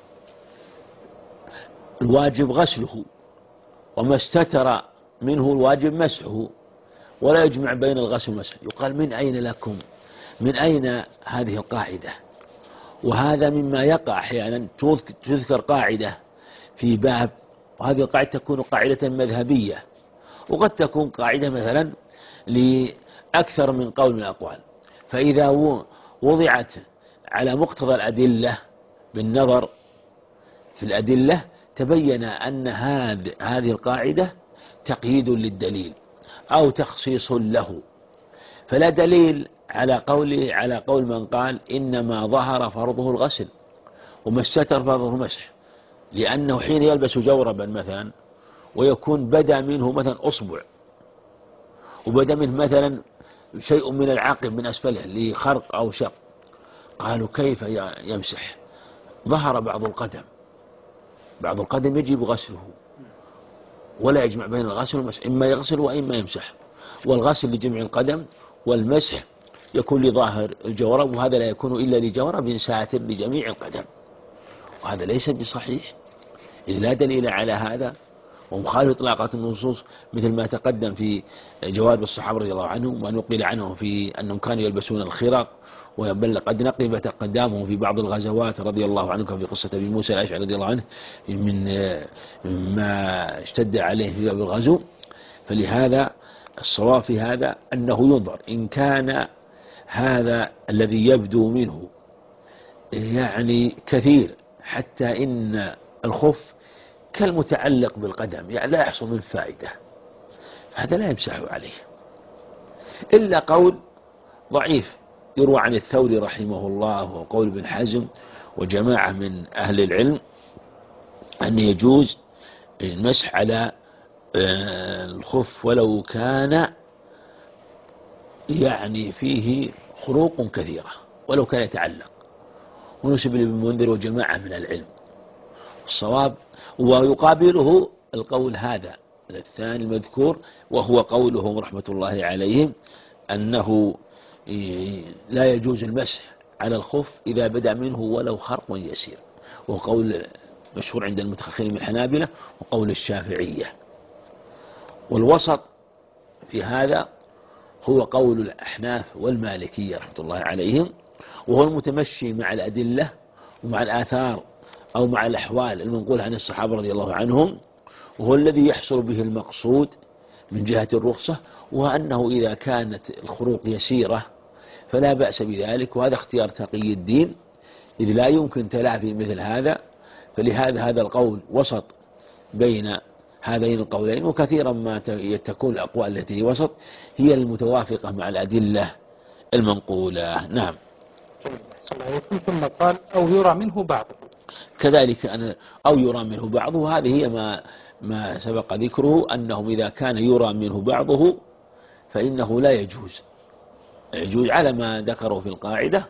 الواجب غسله، وما استتر منه الواجب مسحه، ولا يجمع بين الغسل والمسح. يقال من أين لكم من أين هذه القاعدة؟ وهذا مما يقع أحيانا، تذكر قاعدة في باب، وهذه القاعدة تكون قاعدة مذهبية، وقد تكون قاعدة مثلا لأكثر من قول من الأقوال، فإذا وضعت على مقتضى الأدلة بالنظر في الأدلة تبين أن هذه القاعدة تقييد للدليل أو تخصيص له، فلا دليل على قوله على قول من قال إنما ظهر فرضه الغسل وما استتر فرضه المسح، لأنه حين يلبس جوربا مثلا ويكون بدا منه مثلا أصبع وبدا منه مثلا شيء من العقب من أسفله لخرق أو شق، قالوا كيف يمسح؟ ظهر بعض القدم، بعض القدم يجب غسله ولا يجمع بين الغسل والمسح، إما يغسل وإما يمسح، والغسل لجمع القدم والمسح يكون لظاهر الجورب، وهذا لا يكون إلا لجورب ساتر لجميع القدم، وهذا ليس بصحيح إذ لا دليل على هذا، ومخالف إطلاقات النصوص مثل ما تقدم في جواب الصحابة رضي الله عنهم، وأن نقل عنهم في أنهم كانوا يلبسون الخرق، وبل قد نقبت أقدامهم في بعض الغزوات رضي الله عنهم، في قصة أبي موسى الأشعري رضي الله عنه من ما اشتد عليه في باب الغزو. فلهذا الصواب في هذا أنه ينظر إن كان هذا الذي يبدو منه يعني كثير حتى إن الخف كالمتعلق بالقدم يعني لا يحصل من فائدة، هذا لا يمسح عليه، إلا قول ضعيف يروى عن الثوري رحمه الله وقول ابن حزم وجماعة من أهل العلم أن يجوز المسح على الخف ولو كان يعني فيه خروق كثيرة، ولو كان يتعلق، ونسب لابن المنذر وجماعة من العلم. الصواب ويقابله القول هذا الثاني المذكور، وهو قولهم رحمة الله عليهم أنه لا يجوز المسح على الخف إذا بدأ منه ولو خرق يسير، وهو قول مشهور عند المتأخرين من الحنابلة وقول الشافعية. والوسط في هذا هو قول الأحناف والمالكية رحمة الله عليهم، وهو المتمشي مع الأدلة ومع الآثار أو مع الأحوال المنقولة عن الصحابة رضي الله عنهم، وهو الذي يحصل به المقصود من جهة الرخصة، وأنه إذا كانت الخروق يسيرة فلا بأس بذلك، وهذا اختيار تقي الدين إذ لا يمكن تلافي مثل هذا. فلهذا هذا القول وسط بين هذين القولين، وكثيرا ما تكون الأقوال التي وسط هي المتوافقة مع الأدلة المنقولة. نعم. ثم قال أو يرى منه بعض، كذلك أن أو يرى منه بعضه، هذه هي ما ما سبق ذكره أنه إذا كان يرى منه بعضه فإنه لا يجوز، يجوز على ما ذكروا في القاعدة،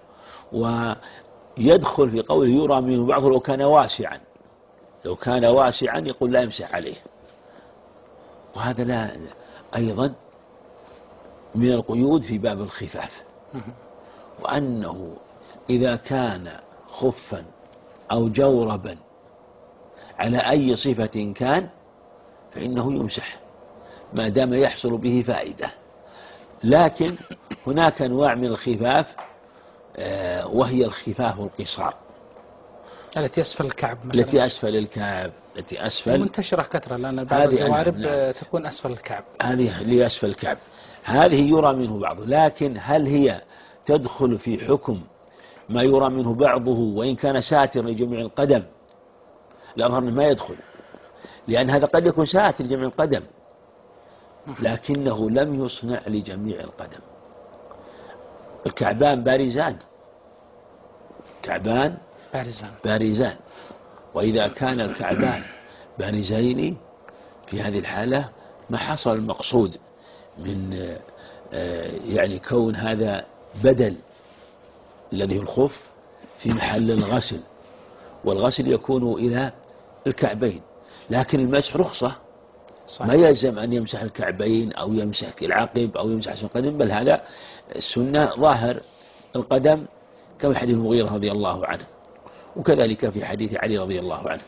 ويدخل في قوله يرى منه بعضه لو كان واسعا، لو كان واسعا يقول لا يمسح عليه، وهذا لا أيضا من القيود في باب الخفاف، وأنه إذا كان خفا أو جوربا على أي صفة كان فإنه يمسح ما دام يحصل به فائدة. لكن هناك أنواع من الخفاف وهي الخفاف القصار التي أسفل الكعب مثلا. التي أسفل الكعب التي أسفل منتشرة كثرة، لأن بعض الجوارب نعم. تكون أسفل الكعب، هذه اللي أسفل الكعب هذه يرى منه بعضه، لكن هل هي تدخل في حكم ما يرى منه بعضه وإن كان ساتر لجميع القدم؟ الأظهر ما يدخل، لأن هذا قد يكون ساتر لجميع القدم لكنه لم يصنع لجميع القدم. الكعبان بارزان، كعبان بارزان بارزان وإذا كان الكعبان بارزين في هذه الحالة ما حصل المقصود من يعني كون هذا بدل الذي هو الخف في محل الغسل، والغسل يكون إلى الكعبين، لكن المسح رخصة، صحيح. ما يلزم أن يمسح الكعبين أو يمسح العقب أو يمسح القدم، بل هذا السنة ظاهر القدم كما حديث المغيرة رضي الله عنه، وكذلك في حديث علي رضي الله عنه.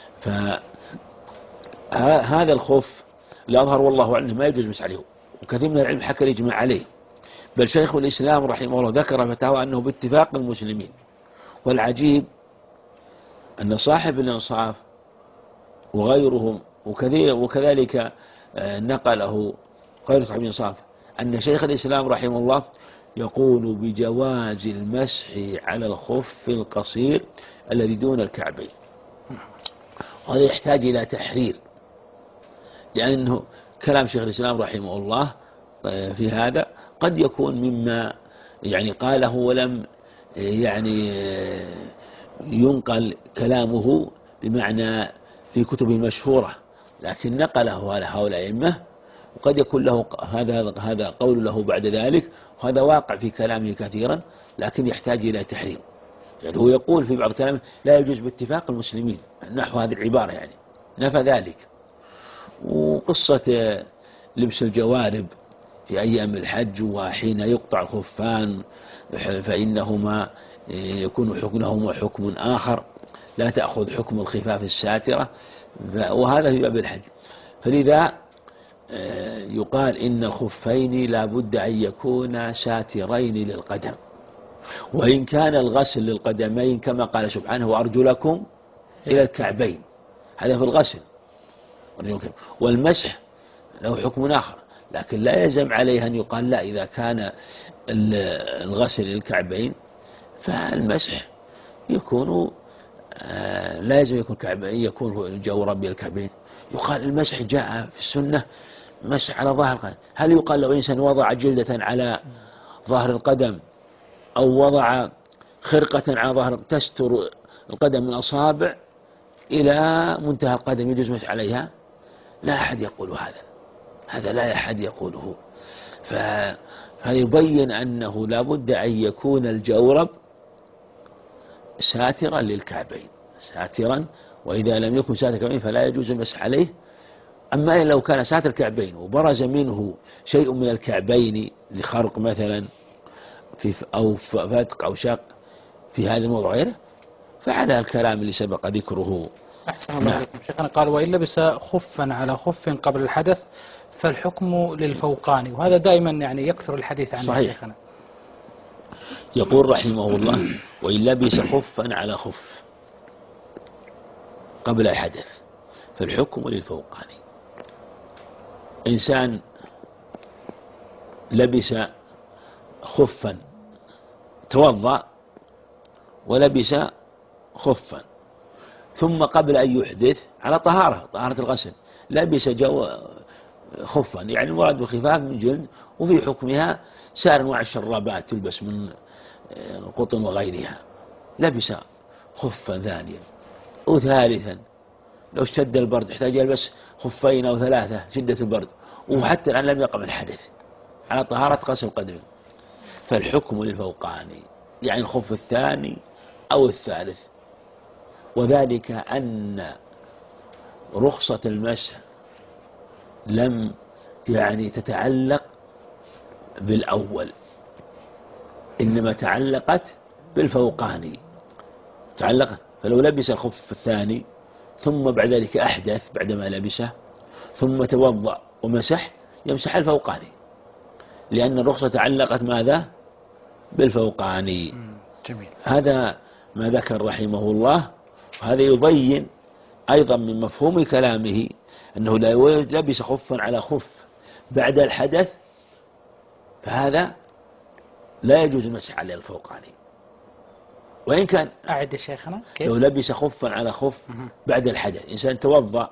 فهذا الخف الأظهر والله عنه ما يجوز مسح عليه، وكثير من العلم حكى الإجماع عليه، بل شيخ الإسلام رحمه الله ذكر فتاوى أنه باتفاق المسلمين. والعجيب أن صاحب الإنصاف وغيرهم وكذلك نقله غير صاحب الإنصاف أن شيخ الإسلام رحمه الله يقول بجواز المسح على الخف القصير الذي دون الكعبين، وهذا يحتاج إلى تحرير، لأنه كلام شيخ الإسلام رحمه الله في هذا قد يكون مما يعني قاله ولم يعني ينقل كلامه بمعنى في كتبه المشهورة، لكن نقله على هؤلاء الأئمة، وقد يكون له هذا هذا قول له بعد ذلك، وهذا واقع في كلامه كثيرا، لكن يحتاج إلى تحريم. يعني هو يقول في بعض كلامه لا يجوز باتفاق المسلمين نحو هذه العبارة، يعني نفى ذلك. وقصة لبس الجوارب في أيام الحج وحين يقطع الخفان فإنهما يكون حكمهما حكم آخر، لا تأخذ حكم الخفاف الساترة، وهذا في باب الحج. فلذا يقال إن الخفين لا بد أن يكونا ساترين للقدم، وإن كان الغسل للقدمين كما قال سبحانه وأرجلكم إلى الكعبين، هذا في الغسل، والمسح له حكم آخر، لكن لا يلزم عليه أن يقال لا إذا كان الغسل للكعبين فالمسح يكون لا يلزم يكون كعبين، يكون الجورب بالكعبين. يقال المسح جاء في السنة مسح على ظاهر القدم، هل يقال لو إنسان وضع جلدة على ظاهر القدم أو وضع خرقة على ظاهر تستر القدم من أصابع إلى منتهى القدم يجوز مسح عليها؟ لا أحد يقول هذا، هذا لا أحد يقوله. فيبين أنه لا بد أن يكون الجورب ساترا للكعبين، ساترا، وإذا لم يكن ساتر الكعبين فلا يجوز المسح عليه. أما لو كان ساتر الكعبين وبرز منه شيء من الكعبين لخرق مثلا في أو فتق أو شق في هذا الموضوع غيره، فعلى الكلام اللي سبق ذكره. أحسن الله عليكم شيخنا. قال وإن لبس خفا على خف قبل الحدث فالحكم للفوقاني، وهذا دائما يعني يكثر الحديث عنه صحيح. شيخنا. يقول رحمه الله وإن لبس خفا على خف قبل الحدث فالحكم للفوقاني. إنسان لبس خفا، توضأ ولبس خفا، ثم قبل أن يحدث على طهارة طهارة الغسل لبس جو خفا، يعني المراد بخفاف من جلد، وفي حكمها سائر أنواع الشرابات تلبس من القطن وغيرها. لبس خفا ثانيا أو ثالثا، لو اشتد البرد احتاج يلبس خفين أو ثلاثة شدة البرد، وحتى الآن لم يقع من حدث على طهارة غسل القدم، فالحكم للفوقاني، يعني الخف الثاني أو الثالث. وذلك أن رخصة المسح لم يعني تتعلق بالأول، إنما تعلقت بالفوقاني، تعلقت. فلو لبس الخف الثاني ثم بعد ذلك أحدث بعدما لبسه ثم توضأ ومسح يمسح الفوقاني، لأن الرخصة تعلقت ماذا؟ بالفوقاني. جميل. هذا ما ذكر رحمه الله. وهذا يبين أيضا من مفهوم كلامه أنه لا لبس خفا على خف بعد الحدث فهذا لا يجوز المسح على الفوقاني، وإن كان أعد يا شيخنا كيف؟ لو لبس خفا على خف بعد الحدث، إنسان توضأ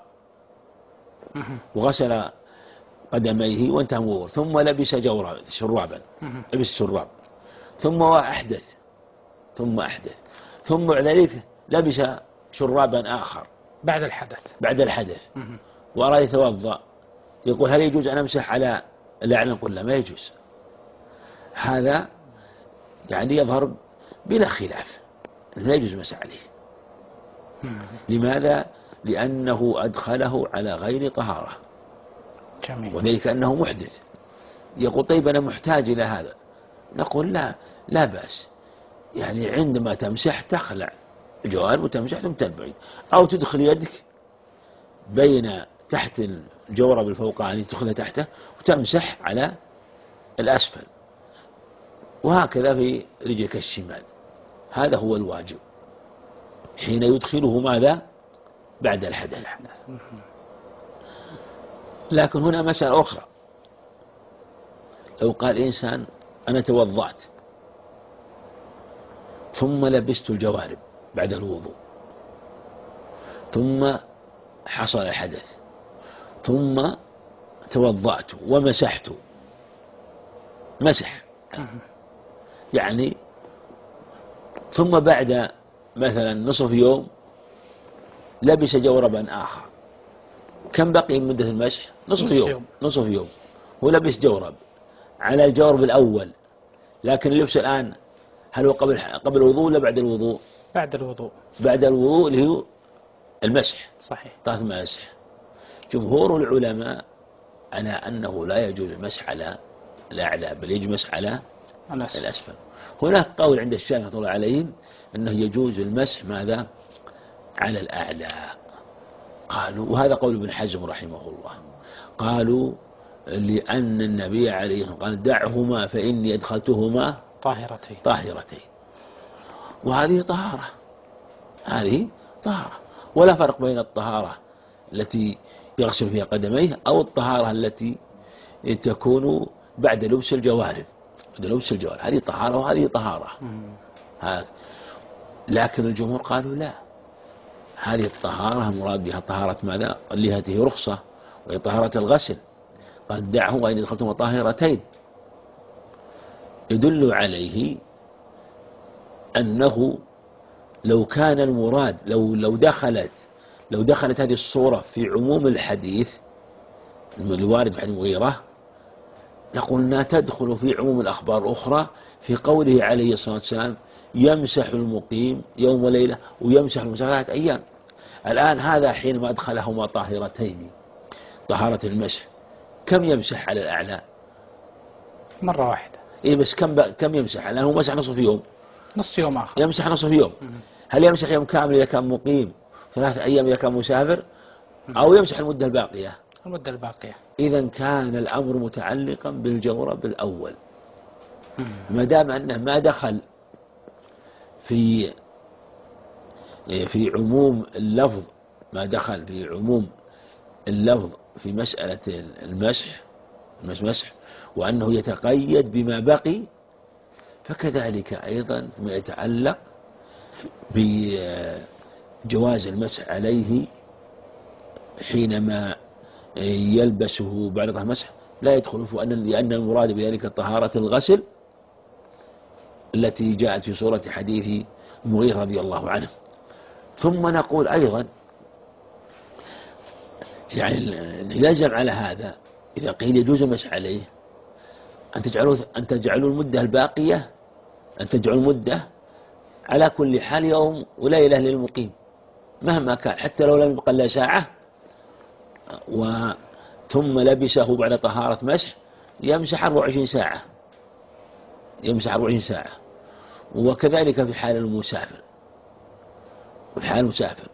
وغسل قدميه وانتهى وضوء ثم لبس جوربا شرابا، لبس شراب ثم أحدث ثم أحدث ثم بعد ذلك لبس شرابا آخر بعد الحدث بعد الحدث وأراد يتوضأ، يقول هل يجوز أن أمسح على الأعلى؟ نقول لا، ما يجوز. هذا يعني يظهر بلا خلاف لا يجوز المسح عليه. لماذا؟ لأنه أدخله على غير طهارة، جميل. وذلك أنه محدث. يقول طيب أنا محتاج إلى هذا، نقول لا لا بأس، يعني عندما تمسح تخلع الجوارب وتمسح ثم تنبعد، أو تدخل يدك بين تحت الجورب الفوقاني تدخلها تحته وتمسح على الأسفل، وهكذا في رجلك الشمال. هذا هو الواجب حين يدخله ماذا؟ بعد الحدث. لكن هنا مسألة أخرى، لو قال إنسان أنا توضأت ثم لبست الجوارب بعد الوضوء ثم حصل الحدث ثم توضأت ومسحت، مسح يعني، ثم بعد مثلا نصف يوم لبس جوربا آخر، كم بقي من مدة المسح؟ نصف يوم. نصف يوم هو لبس جورب على الجورب الأول، لكن اللبس الآن هل هو قبل قبل الوضوء ولا بعد الوضوء؟ بعد الوضوء. بعد الوضوء اللي هو المسح. صحيح. طاف مسح. جمهور العلماء على أنه لا يجوز المسح على الأعلى، بل يجوز المسح على الأسفل. الأسفل. هناك قول عند الشافعي رحمه الله عليهم أنه يجوز المسح ماذا؟ على الأعلى. قالوا، وهذا قول ابن حزم رحمه الله، قالوا لأن النبي عليه الصلاة والسلام قال دعهما فإني أدخلتهما طاهرتين طاهرتين، وهذه طهارة، هذه طهارة، ولا فرق بين الطهارة التي يغسل فيها قدميه أو الطهارة التي تكون بعد لبس الجوارب. بعد لبس الجوارب هذه طهارة وهذه طهارة. هذا. لكن الجمهور قالوا لا، هذه الطهارة مراد بها طهارة ماذا؟ اللي هذه رخصة وهي طهارة الغسل. قال دعه وإن دخلتم طاهرتين، يدل عليه أنه لو كان المراد لو لو دخلت لو دخلت هذه الصورة في عموم الحديث الوارد في حديث المغيرة لقلنا تدخل في عموم الأخبار الأخرى في قوله عليه الصلاة والسلام يمسح المقيم يوم وليلة ويمسح المسافر ثلاثة أيام. الآن هذا حينما أدخلهما طاهرتين طهارة المسح، كم يمسح على الأعلى؟ مرة واحدة. إيه بس كم كم يمسح؟ الآن هو مسح نصف يوم، نصف يوم آخر يمسح نصف يوم. م- هل يمسح يوم كامل إذا كان مقيم، ثلاثة أيام إذا كان مسافر، أو يمسح المدة الباقية؟ المدة الباقية. إذا كان الأمر متعلقا بالجورب الأول، ما دام أنه ما دخل في في عموم اللفظ، ما دخل في عموم اللفظ في مسألة المسح المسح وأنه يتقيد بما بقي، فكذلك أيضا ما يتعلق بجواز المسح عليه حينما يلبسه بعد مسح لا يدخل، لأن المراد بذلك طهارة الغسل التي جاءت في صورة حديث المغيرة رضي الله عنه. ثم نقول أيضا يعني يلزم على هذا إذا قيل يجوز المسح عليه أن تجعلوا أن تجعلوا المدة الباقية أن تجعلوا المدة على كل حال يوم وليلة للمقيم مهما كان، حتى لو لم يبقى إلا ساعة، وثم لبسه بعد طهارة مسح يمسح أربع وعشرين ساعة، يمسح أربع وعشرين ساعة. وكذلك في حال المسافر، في حال المسافر،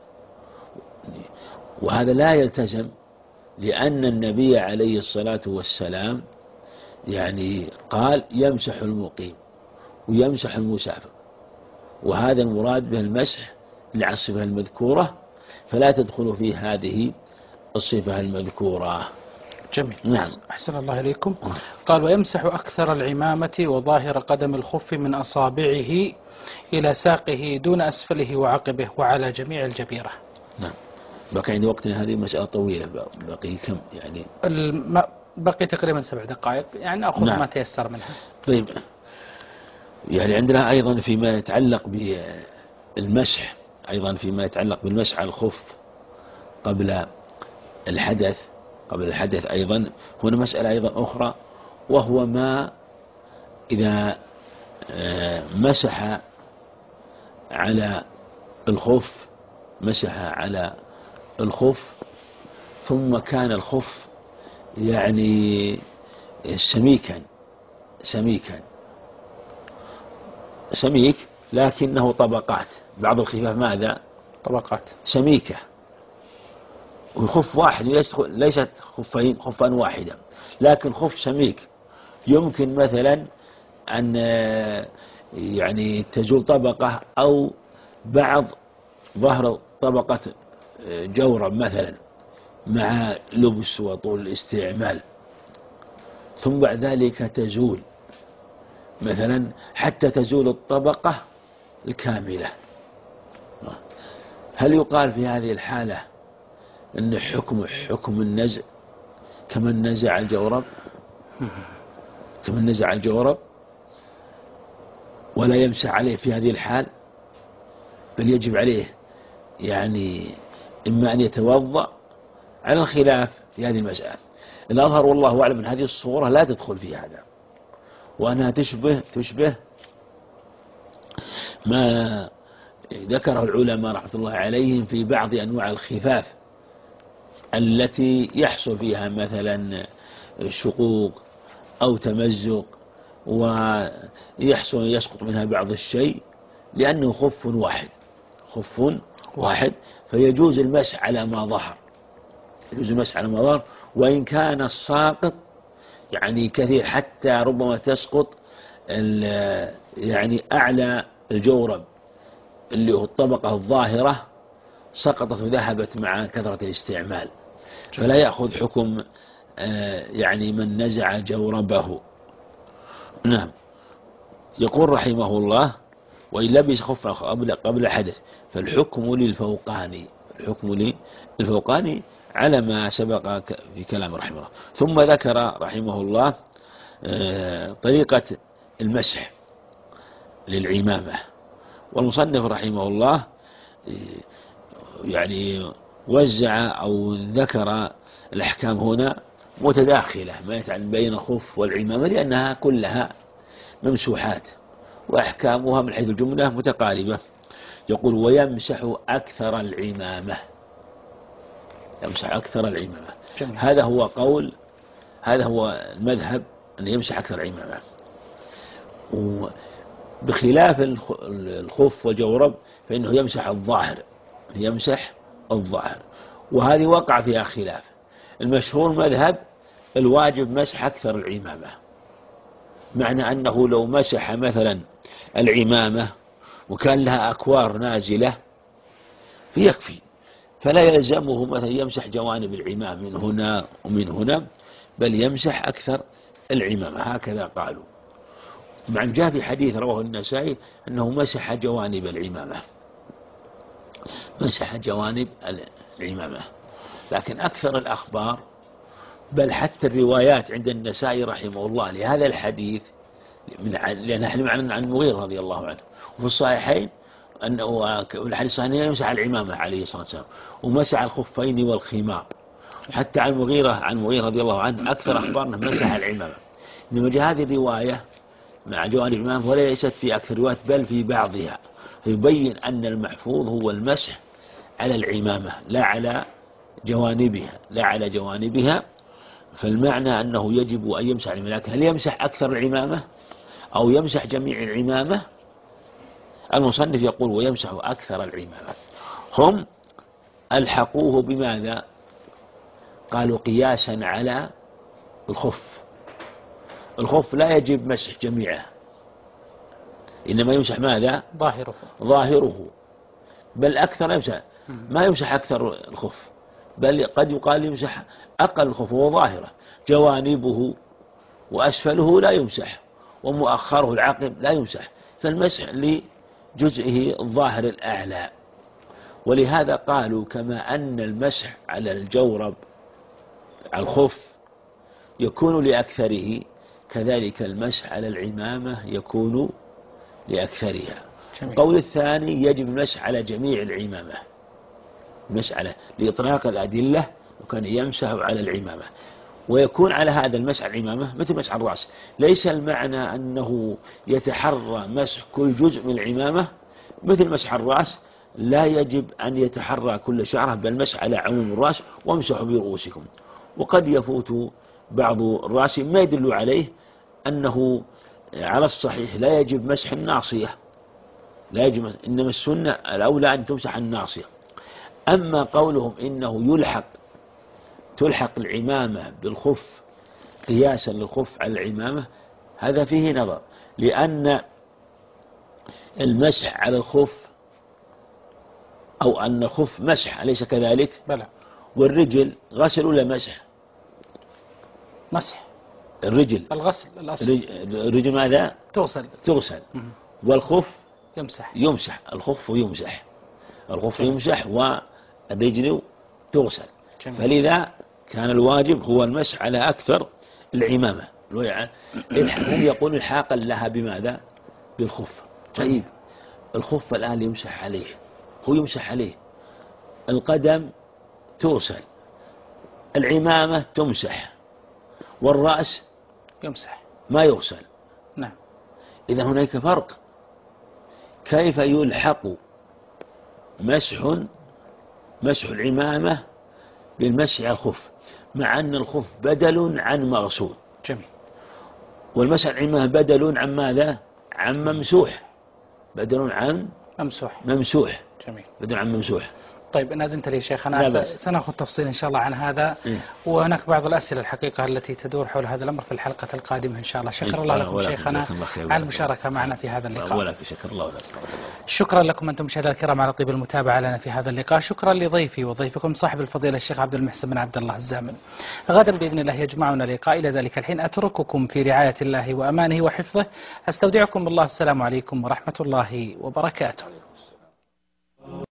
وهذا لا يلتزم، لأن النبي عليه الصلاة والسلام يعني قال يمسح المقيم ويمسح المسافر، وهذا المراد به المسح للصفة المذكورة، فلا تدخل في هذه الصفة المذكورة. جميل. نعم. أحسن الله إليكم. قال ويمسح أكثر العمامة وظاهر قدم الخف من أصابعه إلى ساقه دون أسفله وعقبه وعلى جميع الجبيرة. نعم. بقي عندي وقتنا هذه مسألة طويلة، بقي كم يعني؟ الم... بقي تقريبا سبع دقائق، يعني أخذ نعم. ما تيسر منها. طيب، يعني عندنا أيضا فيما يتعلق بالمسح، أيضا فيما يتعلق بالمسح على الخف قبل الحدث قبل الحدث أيضا هنا مسألة أيضا أخرى، وهو ما إذا مسح على الخف، مسح على الخف، ثم كان الخف يعني سميكا سميكا سميك لكنه طبقات، بعض الخفاف ماذا؟ طبقات سميكة، والخف واحد ليست خفين خفان واحدا، لكن خف سميك يمكن مثلا أن يعني تزول طبقة أو بعض ظهر طبقة جورب مثلا مع لبس وطول الاستعمال، ثم بعد ذلك تزول مثلا حتى تزول الطبقة الكاملة. هل يقال في هذه الحالة أن حكم حكم النزع كمن نزع الجورب كمن نزع الجورب ولا يمسح عليه في هذه الحال، بل يجب عليه يعني إما أن يتوضأ على الخلاف في هذه المسألة؟ الأظهر والله أعلم أن هذه الصورة لا تدخل في هذا، وأنها تشبه تشبه ما ذكره العلماء رحمة الله عليهم في بعض أنواع الخفاف التي يحصل فيها مثلا شقوق أو تمزق ويحصل يسقط منها بعض الشيء، لأنه خف واحد خف واحد فيجوز المسح على ما ظهر يجوز المسح على ما ظهر، وإن كان الساقط يعني كثير حتى ربما تسقط يعني أعلى الجورب اللي هو الطبقة الظاهرة سقطت وذهبت مع كثرة الاستعمال، فلا يأخذ حكم يعني من نزع جوربه. نعم. يقول رحمه الله: وإن لبس خفا قبل قبل حدث فالحكم للفوقاني الحكم للفوقاني على ما سبق في كلام رحمه الله. ثم ذكر رحمه الله طريقة المسح للعمامة، والمصنف رحمه الله يعني وزع أو ذكر الأحكام هنا متداخلة ما يتعلق بين الخف والعمامة، لأنها كلها ممسوحات وأحكامها من حيث الجملة متقاربة. يقول: ويمسح أكثر العمامة يمسح أكثر العمامة جميل. هذا هو قول هذا هو المذهب أن يمسح أكثر العمامة، بخلاف الخف والجورب فإنه يمسح الظاهر يمسح الظاهر وهذه وقع فيها خلاف. المشهور مذهب الواجب مسح أكثر العمامة، معنى أنه لو مسح مثلا العمامة وكان لها أكوار نازلة فيكفي، فلا يلزمه مثلا يمسح جوانب العمام من هنا ومن هنا، بل يمسح أكثر العمامة، هكذا قالوا. مع جاء في حديث رواه النسائي أنه مسح جوانب العمامة مسح جوانب العمامة لكن أكثر الأخبار بل حتى الروايات عند النسائي رحمه الله لهذا الحديث، لأن نحن معنا عن المغيرة رضي الله عنه، وفي الصحيحين أنه الحديث الصحيح يمسح العمامة عليه الصلاة والسلام ومسح الخفين والخمار، حتى عن المغيرة عن المغيرة رضي الله عنه أكثر أخبارنا مسح العمامة. إنما جاء هذه الرواية مع جوانب العمامة وليست في أكثر الروايات بل في بعضها، يبين أن المحفوظ هو المسح على العمامة لا على جوانبها لا على جوانبها فالمعنى أنه يجب أن يمسح العمامة، لكن هل يمسح أكثر العمامة أو يمسح جميع العمامة؟ المصنف يقول: ويمسح أكثر العمامة. هم ألحقوه بماذا؟ قالوا قياسا على الخف. الخف لا يجب مسح جميعه، إنما يمسح ماذا؟ ظاهره ظاهره، بل أكثر يمسح ما يمسح أكثر الخف، بل قد يقال يمسح أقل الخف وهو ظاهره، جوانبه وأسفله لا يمسح ومؤخره العقب لا يمسح، فالمسح لجزئه الظاهر الأعلى. ولهذا قالوا كما أن المسح على الجورب على الخف يكون لأكثره كذلك المسح على العمامة يكون لأكثرها. القول الثاني يجب المسح على جميع العمامة، المسح على لإطلاق الأدلة وكان يمسح على العمامة، ويكون على هذا المسح على العمامة مثل مسح الرأس، ليس المعنى أنه يتحرى مسح كل جزء من العمامة، مثل مسح الرأس لا يجب أن يتحرى كل شعرة، بل مسح على عموم الرأس وامسحوا برؤوسكم. وقد يفوت بعض الرأس ما يدل عليه أنه على الصحيح لا يجب مسح الناصية، لا يجب، إنما السنة الأولى أن تمسح الناصية. أما قولهم إنه يلحق تلحق العمامة بالخف قياسا للخف على العمامة، هذا فيه نظر، لأن المسح على الخف أو أن الخف مسح أليس كذلك؟ بلى. والرجل غسل ولا مسح؟ مسح. الرجل الغسل الأصل. الرجل ماذا؟ تغسل. تغسل. والخف يمسح. يمسح. الخف يمسح. الخف جميل. يمسح والرجل تغسل. جميل. فلذا كان الواجب هو المسح على أكثر العمامة. هم يقول الحاقا لها بماذا؟ بالخف. طيب الخف الآن يمسح عليه، هو يمسح عليه، القدم تغسل، العمامة تمسح، والرأس يمسح ما يغسل. نعم. إذا هناك فرق، كيف يلحق مسح مسح العمامة بالمسح على الخف مع أن الخف بدل عن مغسول؟ جميل. والمسح العمامة بدل عن ماذا؟ عن ممسوح. بدل عن ممسوح. ممسوح. جميل. بدل عن ممسوح. طيب إن أذنت لي شيخ أنا سنأخذ تفصيل إن شاء الله عن هذا. إيه؟ وهناك بعض الأسئلة الحقيقة التي تدور حول هذا الأمر في الحلقة القادمة إن شاء الله. شكرا إيه؟ الله لكم ولا شيخنا على المشاركة معنا في هذا اللقاء. ولا في شكر الله ولا شكرا لكم أنتم مشاهدينا الكرام على طيب المتابعة لنا في هذا اللقاء. شكرا لضيفي وضيفكم صاحب الفضيلة الشيخ عبد المحسن بن عبد الله الزامل. غدا بإذن الله يجمعنا لقاء، إلى ذلك الحين أترككم في رعاية الله وأمانه وحفظه، أستودعكم الله. السلام عليكم ورحمة الله وبركاته.